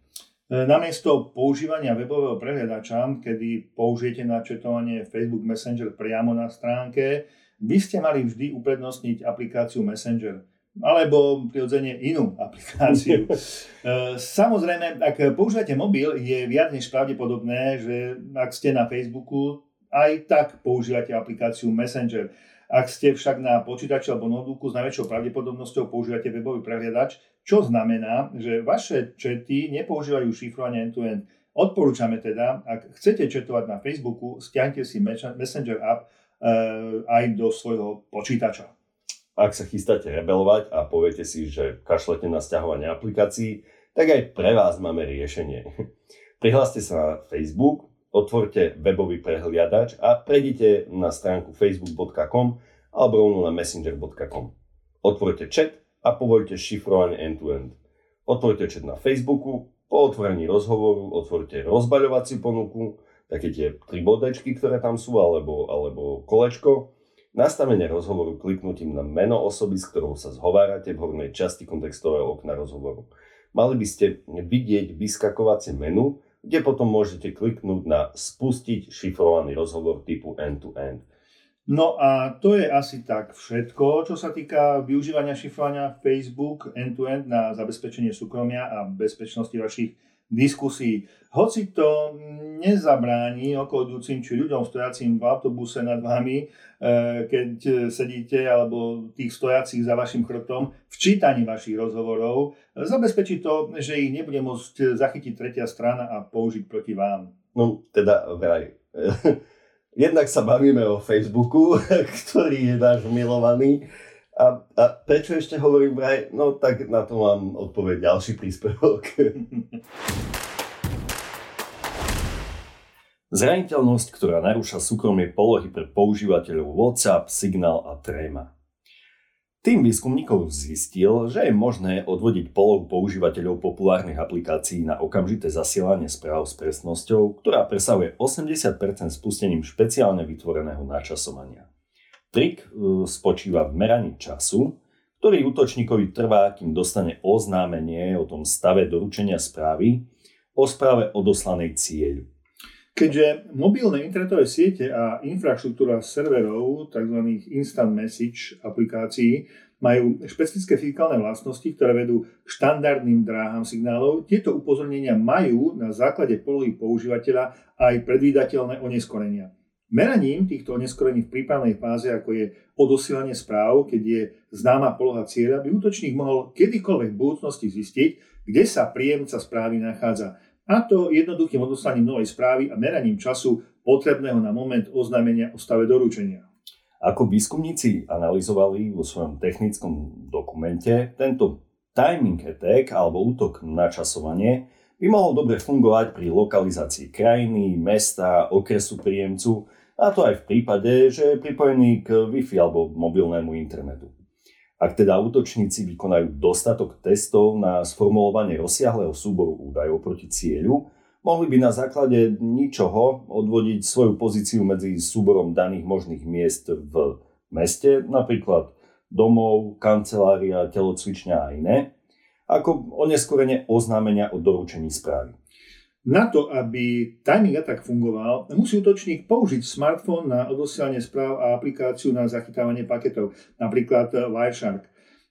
Namiesto používania webového prehliadača, kedy použijete na četovanie Facebook Messenger priamo na stránke, by ste mali vždy uprednostniť aplikáciu Messenger alebo prirodzene inú aplikáciu. Samozrejme, ak používate mobil, je viac než pravdepodobné, že ak ste na Facebooku, aj tak používate aplikáciu Messenger. Ak ste však na počítači alebo notebooku, s najväčšou pravdepodobnosťou používate webový prehliadač, čo znamená, že vaše chaty nepoužívajú šifrovanie end-to-end. Odporúčame teda, ak chcete chatovať na Facebooku, stiahnite si Messenger app e, aj do svojho počítača. Ak sa chystáte rebelovať a poviete si, že kašlete na sťahovanie aplikácií, tak aj pre vás máme riešenie. Prihláste sa na Facebook, otvorte webový prehliadač a prejdite na stránku facebook bodka com alebo rovno na messenger bodka com. Otvorte chat a povoľte šifrovanie end-to-end. Otvorte chat na Facebooku, po otvorení rozhovoru otvorte rozbaľovaciu ponuku, také tie tri bodečky, ktoré tam sú, alebo, alebo kolečko. Nastavenie rozhovoru kliknutím na meno osoby, s ktorou sa zhovárate v hornej časti kontextového okna rozhovoru. Mali by ste vidieť vyskakovacie menu, kde potom môžete kliknúť na spustiť šifrovaný rozhovor typu end-to-end. No a to je asi tak všetko, čo sa týka využívania šifrovania Facebook end-to-end na zabezpečenie súkromia a bezpečnosti vašich diskusí. Hoci to nezabráni okolidúcim či ľuďom stojacím v autobuse nad vami, keď sedíte, alebo tých stojacích za vašim chrbtom v čítaní vašich rozhovorov, zabezpečí to, že ich nebude môcť zachytiť tretia strana a použiť proti vám. No teda vraj. Jednak sa bavíme o Facebooku, ktorý je náš milovaný. A, a prečo ešte hovorím vraj? No tak na to mám odpoveď ďalší príspevok. Zraniteľnosť, ktorá narúša súkromie polohy pre používateľov WhatsApp, Signal a Threema. Tým výskumníkov zistil, že je možné odvodiť polohu používateľov populárnych aplikácií na okamžité zasielanie správ s presnosťou, ktorá presahuje osemdesiat percent spustením špeciálne vytvoreného načasovania. Trik spočíva v meraní času, ktorý útočníkovi trvá, kým dostane oznámenie o tom stave doručenia správy o správe odoslanej cieľu. Keďže mobilné internetové siete a infraštruktúra serverov, tzv. Instant Message aplikácií, majú špecifické fyzikálne vlastnosti, ktoré vedú k štandardným dráhám signálov, tieto upozornenia majú na základe polohy používateľa aj predvídateľné oneskorenia. Meraním týchto oneskorení v prípravnej fáze, ako je odosielanie správ, keď je známa poloha cieľa, by útočník mohol kedykoľvek v budúcnosti zistiť, kde sa príjemca správy nachádza. A to jednoduchým odoslaním novej správy a meraním času potrebného na moment oznámenia o stave doručenia. Ako výskumníci analyzovali vo svojom technickom dokumente, tento timing attack alebo útok na časovanie by mohol dobre fungovať pri lokalizácii krajiny, mesta, okresu príjemcu, a to aj v prípade, že je pripojený k Wi-Fi alebo mobilnému internetu. Ak teda útočníci vykonajú dostatok testov na sformulovanie rozsiahleho súboru údajov proti cieľu, mohli by na základe ničoho odvodiť svoju pozíciu medzi súborom daných možných miest v meste, napríklad domov, kancelária, telocvičňa a iné, ako oneskorene oznámenia o doručení správy. Na to, aby timing attack fungoval, musí útočník použiť smartfón na odosielanie správ a aplikáciu na zachytávanie paketov, napríklad Wireshark,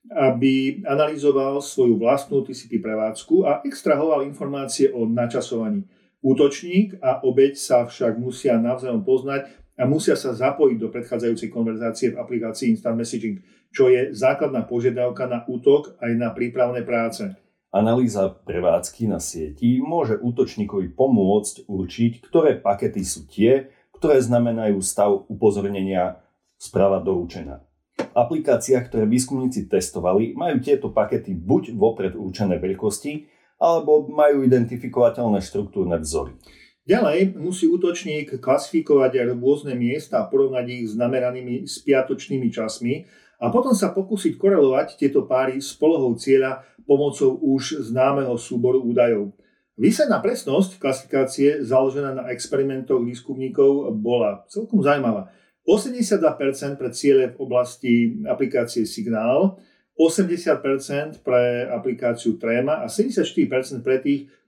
aby analyzoval svoju vlastnú T C P prevádzku a extrahoval informácie o načasovaní. Útočník a obeť sa však musia navzájom poznať a musia sa zapojiť do predchádzajúcej konverzácie v aplikácii Instant Messaging, čo je základná požiadavka na útok aj na prípravné práce. Analýza prevádzky na sieti môže útočníkovi pomôcť určiť, ktoré pakety sú tie, ktoré znamenajú stav upozornenia správa doručená. V aplikáciách, ktoré výskumníci testovali, majú tieto pakety buď vopred určené veľkosti, alebo majú identifikovateľné štruktúrne vzory. Ďalej musí útočník klasifikovať rôzne miesta a porovnať ich s nameranými spiatočnými časmi a potom sa pokúsiť korelovať tieto páry s polohou cieľa pomocou už známeho súboru údajov. Výsledná presnosť klasifikácie založená na experimentoch výskumníkov bola celkom zaujímavá. osemdesiatdva percent pre ciele v oblasti aplikácie Signál, osemdesiat percent pre aplikáciu Threema a sedemdesiatštyri percent pre tých,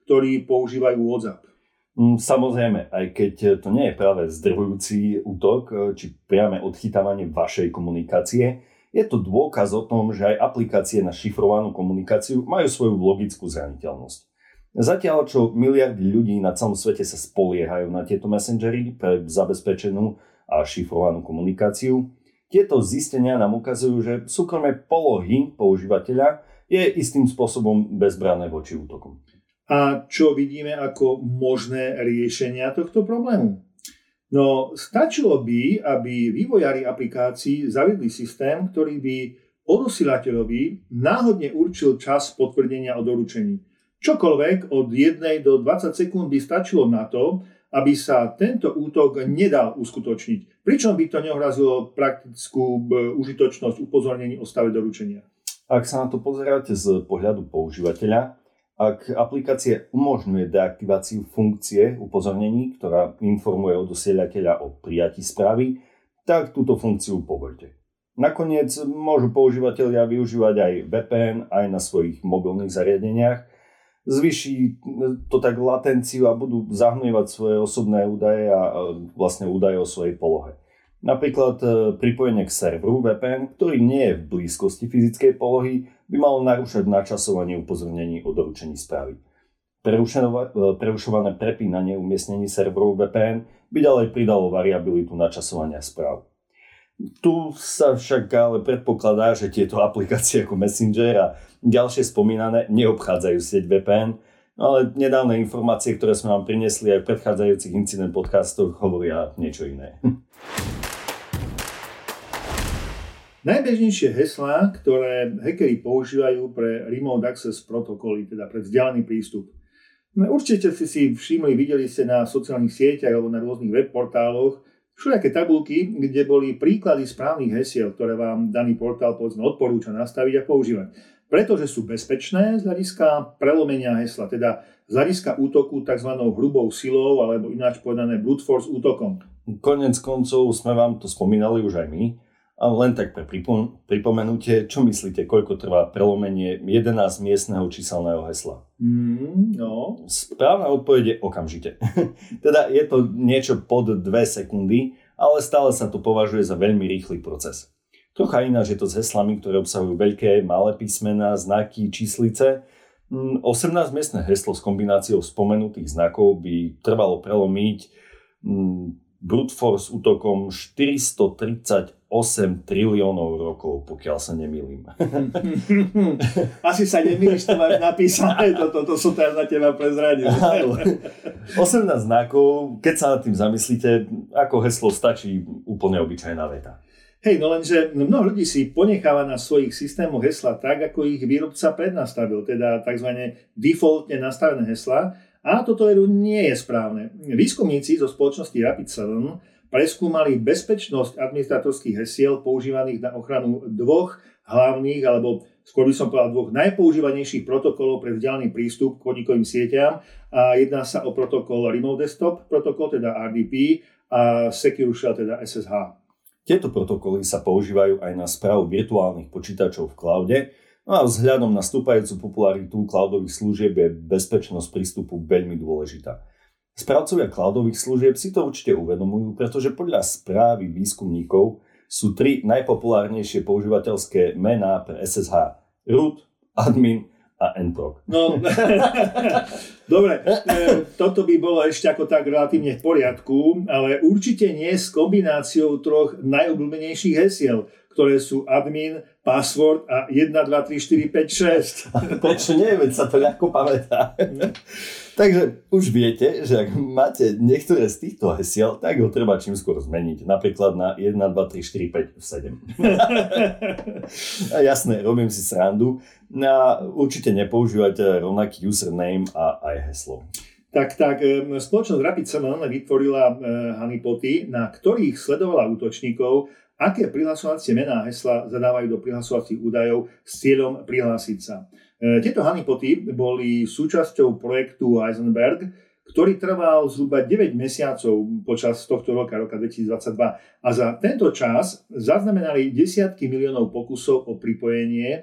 ktorí používajú WhatsApp. Samozrejme, aj keď to nie je práve zdrvujúci útok, či priame odchytávanie vašej komunikácie, je to dôkaz o tom, že aj aplikácie na šifrovanú komunikáciu majú svoju logickú zraniteľnosť. Zatiaľ, čo miliardy ľudí na celom svete sa spoliehajú na tieto messengery pre zabezpečenú a šifrovanú komunikáciu, tieto zistenia nám ukazujú, že súkromné polohy používateľa je istým spôsobom bezbranné voči útokom. A čo vidíme ako možné riešenia tohto problému? No, stačilo by, aby vývojári aplikácií zaviedli systém, ktorý by odosielateľovi náhodne určil čas potvrdenia o doručení. Čokoľvek od jednej do dvadsať sekúnd by stačilo na to, aby sa tento útok nedal uskutočniť, pričom by to neohrozilo praktickú užitočnosť upozornení o stave doručenia. Ak sa na to pozeráte z pohľadu používateľa, ak aplikácia umožňuje deaktiváciu funkcie upozornení, ktorá informuje odosielateľa o prijatí správy, tak túto funkciu povoľte. Nakoniec môžu používatelia využívať aj vé pé en aj na svojich mobilných zariadeniach. Zvýši to tak latenciu a budú zahmlievať svoje osobné údaje a vlastne údaje o svojej polohe. Napríklad pripojenie k serveru vé pé en, ktorý nie je v blízkosti fyzickej polohy, by malo narúšať načasovanie upozornení o doručení správy. Prerušované prepínanie umiestnení serverov vé pé en by ďalej pridalo variabilitu načasovania správ. Tu sa však ale predpokladá, že tieto aplikácie ako Messenger a ďalšie spomínané neobchádzajú sieť vé pé en, ale nedávne informácie, ktoré sme vám priniesli aj v predchádzajúcich incident podcastoch, hovoria niečo iné. Najbežnejšie heslá, ktoré hackeri používajú pre remote access protokoly, teda pre vzdialený prístup. Určite ste si všimli, videli ste na sociálnych sieťach alebo na rôznych web portáloch všelijaké tabuľky, kde boli príklady správnych hesiel, ktoré vám daný portál povedzme odporúča nastaviť a používať. Pretože sú bezpečné z hľadiska prelomenia hesla, teda z hľadiska útoku tzv. Hrubou silou alebo ináč povedané brute force útokom. Konec koncov sme vám to spomínali už aj my. A len tak pre pripom- pripomenutie, čo myslíte, koľko trvá prelomenie jedenásť miestneho číselného hesla? Mm, no. Správna odpoveď je okamžite. Teda je to niečo pod dve sekundy, ale stále sa to považuje za veľmi rýchly proces. Trocha ináč je to s heslami, ktoré obsahujú veľké, malé písmená, znaky, číslice. osemnásť miestne heslo s kombináciou spomenutých znakov by trvalo prelomiť brute force útokom štyristotridsaťosem triliónov rokov, pokiaľ sa nemýlim. Asi sa nemýliš, to máš napísané, toto to, to som teraz na teba prezradil. osemnásť znakov, keď sa nad tým zamyslíte, ako heslo stačí úplne obyčajná veta. Hej, no lenže mnoho ľudí si ponecháva na svojich systémoch hesla tak, ako ich výrobca prednastavil, teda tzv. Defaultne nastavené hesla. A toto veru nie je správne. Výskumníci zo spoločnosti Rapid sedem preskúmali bezpečnosť administratorských hesiel používaných na ochranu dvoch hlavných, alebo skôr by som povedal dvoch najpoužívanejších protokolov pre vzdialený prístup k podnikovým sieťam. A jedná sa o protokol Remote Desktop protokol, teda er dé pé, a Secure Shell, teda es es há. Tieto protokoly sa používajú aj na správu virtuálnych počítačov v cloude. No a vzhľadom na stúpajúcu popularitu cloudových služieb je bezpečnosť prístupu veľmi dôležitá. Správcovia cloudových služieb si to určite uvedomujú, pretože podľa správy výskumníkov sú tri najpopulárnejšie používateľské mená pre es es há. Root, admin a nproc. No, dobre, toto by bolo ešte ako tak relatívne v poriadku, ale určite nie s kombináciou troch najobľúbenejších hesiel, ktoré sú admin, password a jeden, dva, tri, štyri, päť, šesť. Prečo nie? Veď sa to ľahko pamätá. Takže už viete, že ak máte niektoré z týchto hesiel, tak ho treba čím skôr zmeniť. Napríklad na jeden, dva, tri, štyri, päť, sedem. Jasné, robím si srandu. A určite nepoužívajte rovnaký username a aj heslo. Tak, tak, spoločnosť Rapid sedem vytvorila honeypoty, na ktorých sledovala útočníkov, aké prihlasovacie mená a hesla zadávajú do prihlasovacích údajov s cieľom prihlásiť sa. Tieto honeypoty boli súčasťou projektu Heisenberg, ktorý trval zhruba deväť mesiacov počas tohto roka, roka dvetisícdvadsaťdva. A za tento čas zaznamenali desiatky miliónov pokusov o pripojenie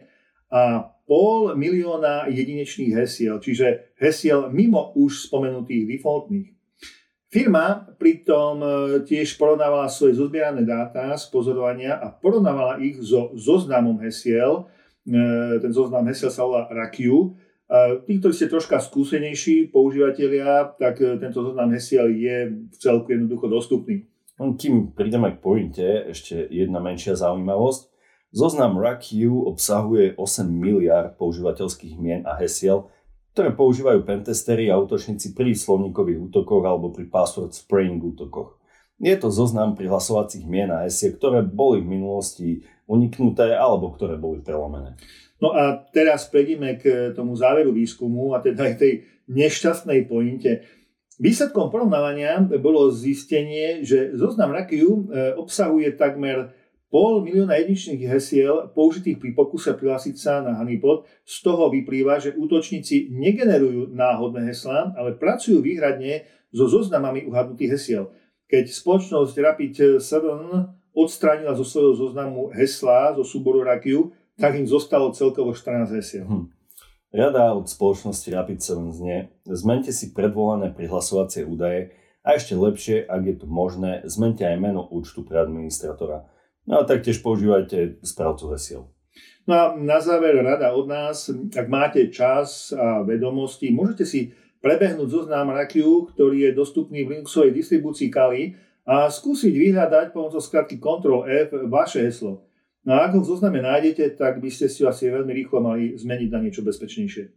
a pol milióna jedinečných hesiel, čiže hesiel mimo už spomenutých defaultných. Firma pritom tiež porovnávala svoje zozbierané dáta z pozorovania a porovnávala ich so zoznamom hesiel. Ten zoznam hesiel sa volá Rakiu. Tí, ktorí ste troška skúsenejší používatelia, tak tento zoznam hesiel je v celku jednoducho dostupný. Kým prídeme k pointe, ešte jedna menšia zaujímavosť. Zoznam Rakiu obsahuje osem miliárd používateľských mien a hesiel, ktoré používajú pentestery a útočníci pri slovníkových útokoch alebo pri password spraying útokoch. Je to zoznam prihlasovacích mien a hesiel, ktoré boli v minulosti uniknuté alebo ktoré boli prelomené. No a teraz prejdeme k tomu záveru výskumu a teda aj tej nešťastnej pointe. Výsledkom porovnávania bolo zistenie, že zoznam Rakiu obsahuje takmer pol milióna jedinečných hesiel použitých pri pokuse prihlásiť sa na honeypot. Z toho vyplýva, že útočníci negenerujú náhodné heslá, ale pracujú výhradne so zoznamami uhadnutých hesiel. Keď spoločnosť Rapid sedem odstránila zo svojho zoznamu heslá zo súboru Rakiu, tak im zostalo celkovo štrnásť hesiel. Hm. Rada od spoločnosti Rapid sedem znie: zmente si predvolané prihlasovacie údaje a ešte lepšie, ak je to možné, zmente aj meno účtu pre administratora. No a taktiež používajte správcu hesiel. No a na záver rada od nás: ak máte čas a vedomosti, môžete si prebehnúť zoznam Rakiu, ktorý je dostupný v Linuxovej distribúcii Kali, a skúsiť vyhľadať pomocou skratky kontrol F vaše heslo. No a ak ho v zozname nájdete, tak by ste si ho asi veľmi rýchlo mali zmeniť na niečo bezpečnejšie.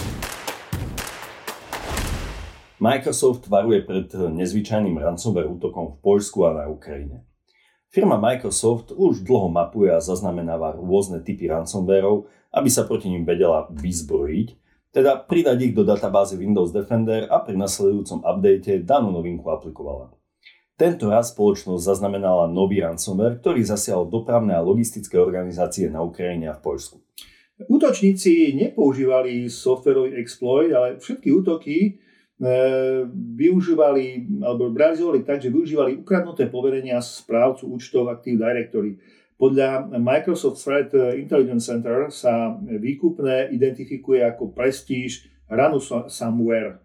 Microsoft varuje pred nezvyčajným ransomware útokom v Poľsku a na Ukrajine. Firma Microsoft už dlho mapuje a zaznamenáva rôzne typy ransomwareov, aby sa proti nim vedela vyzbrojiť, teda pridať ich do databázy Windows Defender a pri nasledujúcom update danú novinku aplikovala. Tento raz spoločnosť zaznamenala nový ransomware, ktorý zasiahol dopravné a logistické organizácie na Ukrajine a v Poľsku. Útočníci nepoužívali softwarový exploit, ale všetky útoky využívali alebo realizovali tak, že využívali ukradnuté poverenia správcu účtov Active Directory. Podľa Microsoft Threat Intelligence Center sa výkupné identifikuje ako Prestige Ransomware.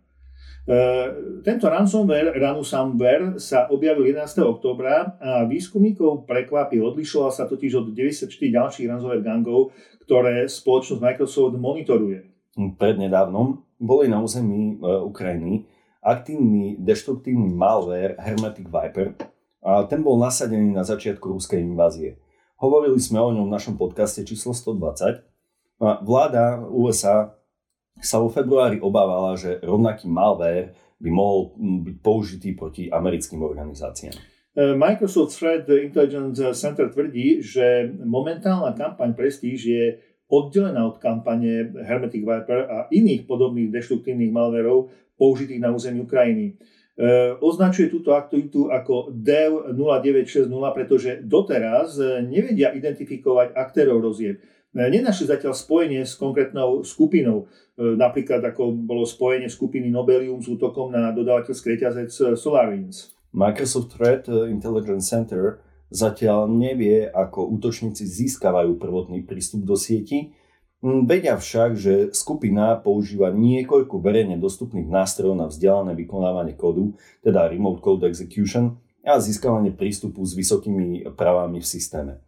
Tento ransomware Ransomware sa objavil jedenásteho októbra a výskumníkov prekvapil. Odlišoval sa totiž od deväťdesiatštyri ďalších ransomware gangov, ktoré spoločnosť Microsoft monitoruje. Prednedávnom boli na území e, Ukrajiny aktívny deštruktívny malware Hermetic Viper a ten bol nasadený na začiatku ruskej invázie. Hovorili sme o ňom v našom podcaste číslo stodvadsať. A vláda ú es á sa vo februári obávala, že rovnaký malware by mohol byť použitý proti americkým organizáciám. Microsoft Threat Intelligence Center tvrdí, že momentálna kampaň Prestige je oddelená od kampane Hermetic Viper a iných podobných deštruktívnych malverov použitých na území Ukrajiny. E, označuje túto aktivitu ako dev nula deväť šesť nula, pretože doteraz nevedia identifikovať aktérov rozieb. Nenašli zatiaľ spojenie s konkrétnou skupinou, e, napríklad ako bolo spojenie skupiny Nobelium s útokom na dodávateľský reťazec SolarWinds. Microsoft Threat Intelligence Center zatiaľ nevie, ako útočníci získavajú prvotný prístup do sieti. Vedia však, že skupina používa niekoľko verejne dostupných nástrojov na vzdialené vykonávanie kódu, teda Remote Code Execution, a získavanie prístupu s vysokými právami v systéme.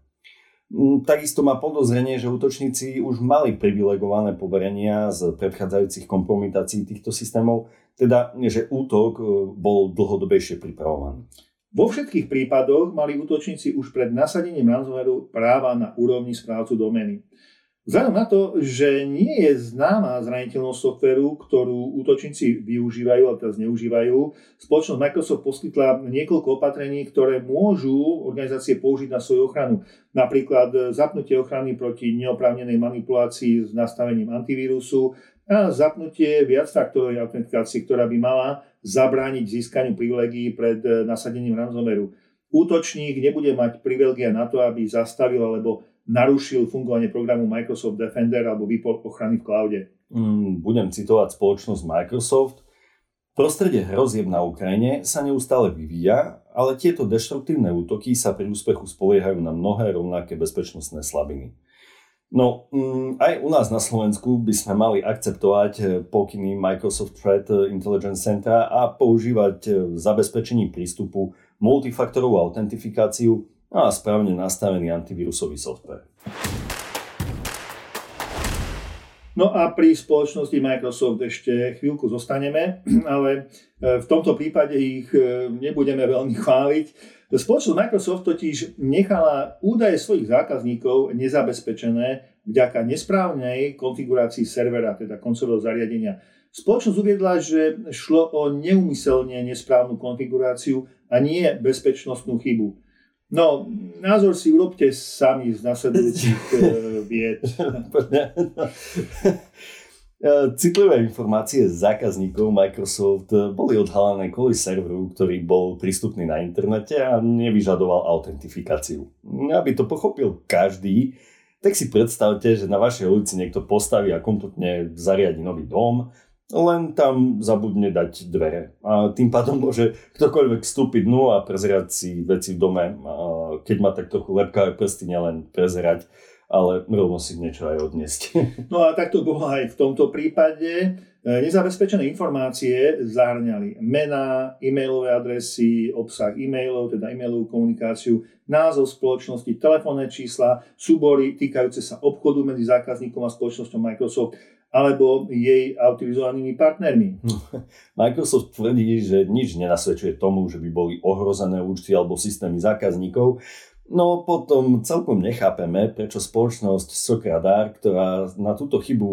Takisto má podozrenie, že útočníci už mali privilegované poverenia z predchádzajúcich kompromitácií týchto systémov, teda že útok bol dlhodobejšie pripravovaný. Vo všetkých prípadoch mali útočníci už pred nasadením ransomwareu práva na úrovni správcu domény. Vzhľadom na to, že nie je známa zraniteľnosť softvéru, ktorú útočníci využívajú alebo teda zneužívajú, spoločnosť Microsoft poskytla niekoľko opatrení, ktoré môžu organizácie použiť na svoju ochranu. Napríklad zapnutie ochrany proti neoprávnenej manipulácii s nastavením antivírusu a zapnutie viacfaktorovej autentikácie, ktorá by mala zabrániť získaniu privilegií pred nasadením ransomwareu. Útočník nebude mať privilegia na to, aby zastavil alebo narušil fungovanie programu Microsoft Defender alebo vypol ochrany v cloude. Mm, budem citovať spoločnosť Microsoft. Prostredie hrozieb na Ukrajine sa neustále vyvíja, ale tieto deštruktívne útoky sa pri úspechu spoliehajú na mnohé rovnaké bezpečnostné slabiny. No, aj u nás na Slovensku by sme mali akceptovať pokyny Microsoft Threat Intelligence Centra a používať v zabezpečení prístupu multifaktorovú autentifikáciu a správne nastavený antivírusový software. No a pri spoločnosti Microsoft ešte chvíľku zostaneme, ale v tomto prípade ich nebudeme veľmi chváliť. Spoločnosť Microsoft totiž nechala údaje svojich zákazníkov nezabezpečené vďaka nesprávnej konfigurácii servera, teda koncového zariadenia. Spoločnosť uviedla, že šlo o neúmyselne nesprávnu konfiguráciu a nie bezpečnostnú chybu. No, názor si urobte sami z nasledujúcich vied. Citlivé informácie zákazníkov Microsoft boli odhalené kvôli serveru, ktorý bol prístupný na internete a nevyžadoval autentifikáciu. Aby to pochopil každý, tak si predstavte, že na vašej ulici niekto postaví a kompletne zariadi nový dom, len tam zabudne dať dvere. A tým pádom môže ktokoľvek vstúpiť dnu a prezerať si veci v dome. A keď má tak trochu lepkavé prsty, nielen prezerať, ale rovno si niečo aj odniesť. No a tak to bolo aj v tomto prípade. Nezabezpečené informácie zahŕňali mená, e-mailové adresy, obsah e-mailov, teda e-mailovú komunikáciu, názov spoločnosti, telefónne čísla, súbory týkajúce sa obchodu medzi zákazníkom a spoločnosťou Microsoft alebo jej autorizovanými partnermi. Microsoft tvrdí, že nič nenasvedčuje tomu, že by boli ohrozené účty alebo systémy zákazníkov. No potom celkom nechápeme, prečo spoločnosť Socradar, ktorá na túto chybu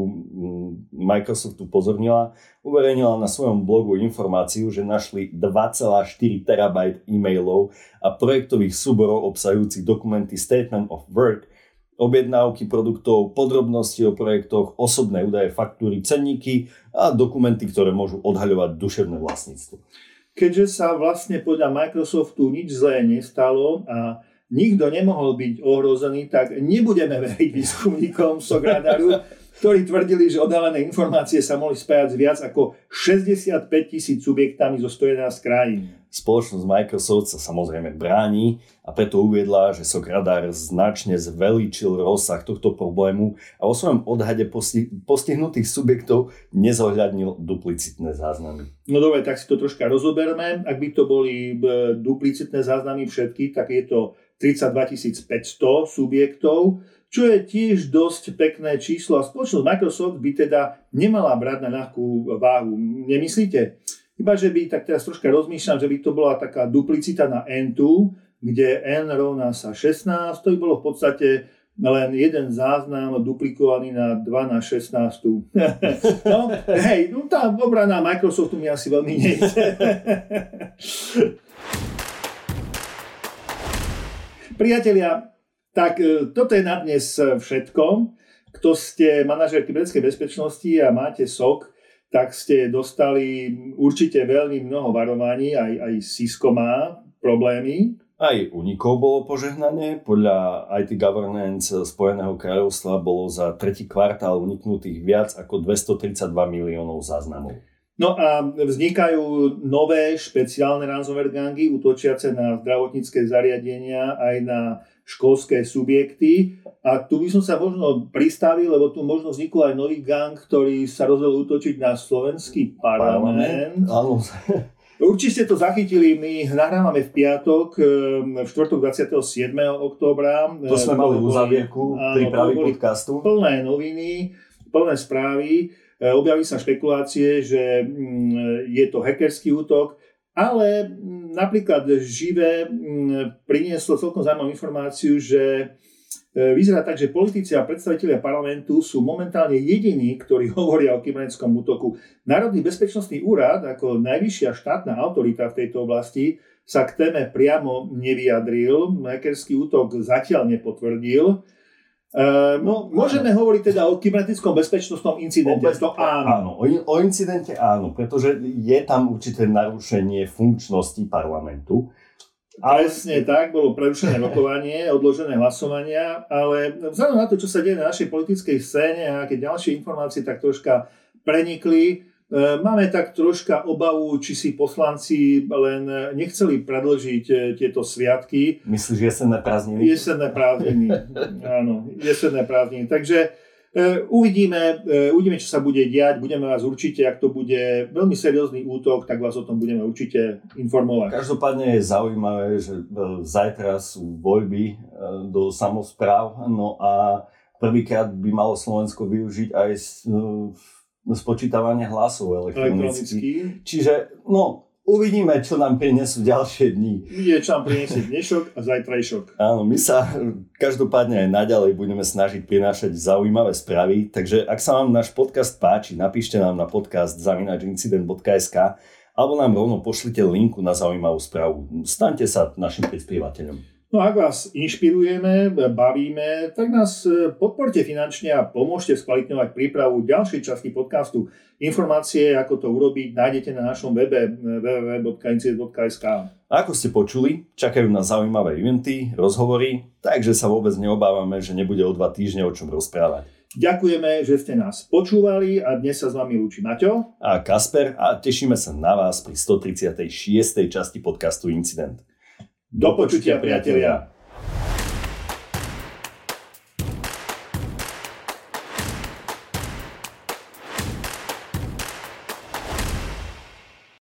Microsoftu upozornila, uverejnila na svojom blogu informáciu, že našli dva celé štyri terabajt e-mailov a projektových súborov obsahujúcich dokumenty Statement of Work, objednávky produktov, podrobnosti o projektoch, osobné údaje, faktúry, cenníky a dokumenty, ktoré môžu odhaľovať duševné vlastníctvo. Keďže sa vlastne podľa Microsoftu nič zlé nestalo a nikto nemohol byť ohrozený, tak nebudeme veriť výskumníkom Socradaru, ktorí tvrdili, že odhalené informácie sa mohli spájať s viac ako šesťdesiatpäť tisíc subjektami zo sto jedenásť krajín. Spoločnosť Microsoft sa samozrejme bráni a preto uviedla, že Socradar značne zveličil rozsah tohto problému a vo svojom odhade posti- postihnutých subjektov nezohľadnil duplicitné záznamy. No dobre, tak si to troška rozoberme. Ak by to boli duplicitné záznamy všetky, tak je to tridsaťdva tisíc päťsto subjektov, čo je tiež dosť pekné číslo a spoločnosť Microsoft by teda nemala brať na ľahkú váhu. Nemyslíte? Iba, že by, tak teraz troška rozmýšľam, že by to bola taká duplicita na en dva, kde n rovná sa šestnásť, to by bolo v podstate len jeden záznam duplikovaný na dva na šestnásť. No, hej, no tá obrana Microsoftu mi asi veľmi nejde. Priatelia, tak toto je na dnes všetko. Kto ste manažér kybernetickej bezpečnosti a máte es o ká, tak ste dostali určite veľmi mnoho varovaní, aj, aj Cisco má problémy. Aj únikov bolo požehnanie. Podľa í té Governance Spojeného kráľovstva bolo za tretí kvartál uniknutých viac ako dvestotridsaťdva miliónov záznamov. No a vznikajú nové špeciálne ransomware gangy, útočiace na zdravotnícke zariadenia aj na školské subjekty. A tu by som sa možno pristavil, lebo tu možno vznikol aj nový gang, ktorý sa rozhodol útočiť na slovenský parlament. Áno. Určite ste to zachytili, my nahrávame v piatok, v štvrtok dvadsiateho siedmeho októbra. To sme mali uzavierku prípravy podcastu. Plné noviny, plné správy. Objavili sa špekulácie, že je to hackerský útok, ale napríklad Živé prinieslo celkom zaujímavú informáciu, že vyzerá tak, že politici a predstavitelia parlamentu sú momentálne jediní, ktorí hovoria o kybernetickom útoku. Národný bezpečnostný úrad, ako najvyššia štátna autorita v tejto oblasti, sa k téme priamo nevyjadril. Hackerský útok zatiaľ nepotvrdil. Uh, no, môžeme hovoriť teda o kybernetickom bezpečnostnom incidente. Bez... To áno. O, o incidente áno, pretože je tam určité narušenie funkčnosti parlamentu. Presne tak, bolo prerušené rokovanie, odložené hlasovania, ale vzhľadom na to, čo sa deje na našej politickej scéne a aké ďalšie informácie tak troška prenikli, Máme tak troška obavu, či si poslanci len nechceli predĺžiť tieto sviatky. Myslíš jesenné prázdniny? Jesenné prázdniny, áno, jesenné prázdniny. Takže uvidíme, uvidíme, čo sa bude diať. Budeme vás určite, ak to bude veľmi seriózny útok, tak vás o tom budeme určite informovať. Každopádne je zaujímavé, že zajtra sú voľby do samospráv, no a prvýkrát by malo Slovensko využiť aj spočítavanie hlasov elektronicky. Čiže, no, uvidíme, čo nám prinesú ďalšie dni. Uvidíme, čo nám prinesie dnešok a zajtrajšok. Áno, my sa každopádne aj naďalej budeme snažiť prinášať zaujímavé správy, takže ak sa vám náš podcast páči, napíšte nám na podcast zavináč incident bodka es ká alebo nám rovno pošlite linku na zaujímavú správu. Staňte sa našim prispievateľom. No ak vás inšpirujeme, bavíme, tak nás podporte finančne a pomôžte skvalitňovať prípravu ďalšej časti podcastu. Informácie, ako to urobiť, nájdete na našom webe w w w bodka incident bodka es ká. Ako ste počuli, čakajú nás zaujímavé eventy, rozhovory, takže sa vôbec neobávame, že nebude o dva týždne o čom rozprávať. Ďakujeme, že ste nás počúvali a dnes sa s vami lúči Maťo a Kasper a tešíme sa na vás pri stotridsiatej šiestej časti podcastu Incident. Do počutia, priatelia.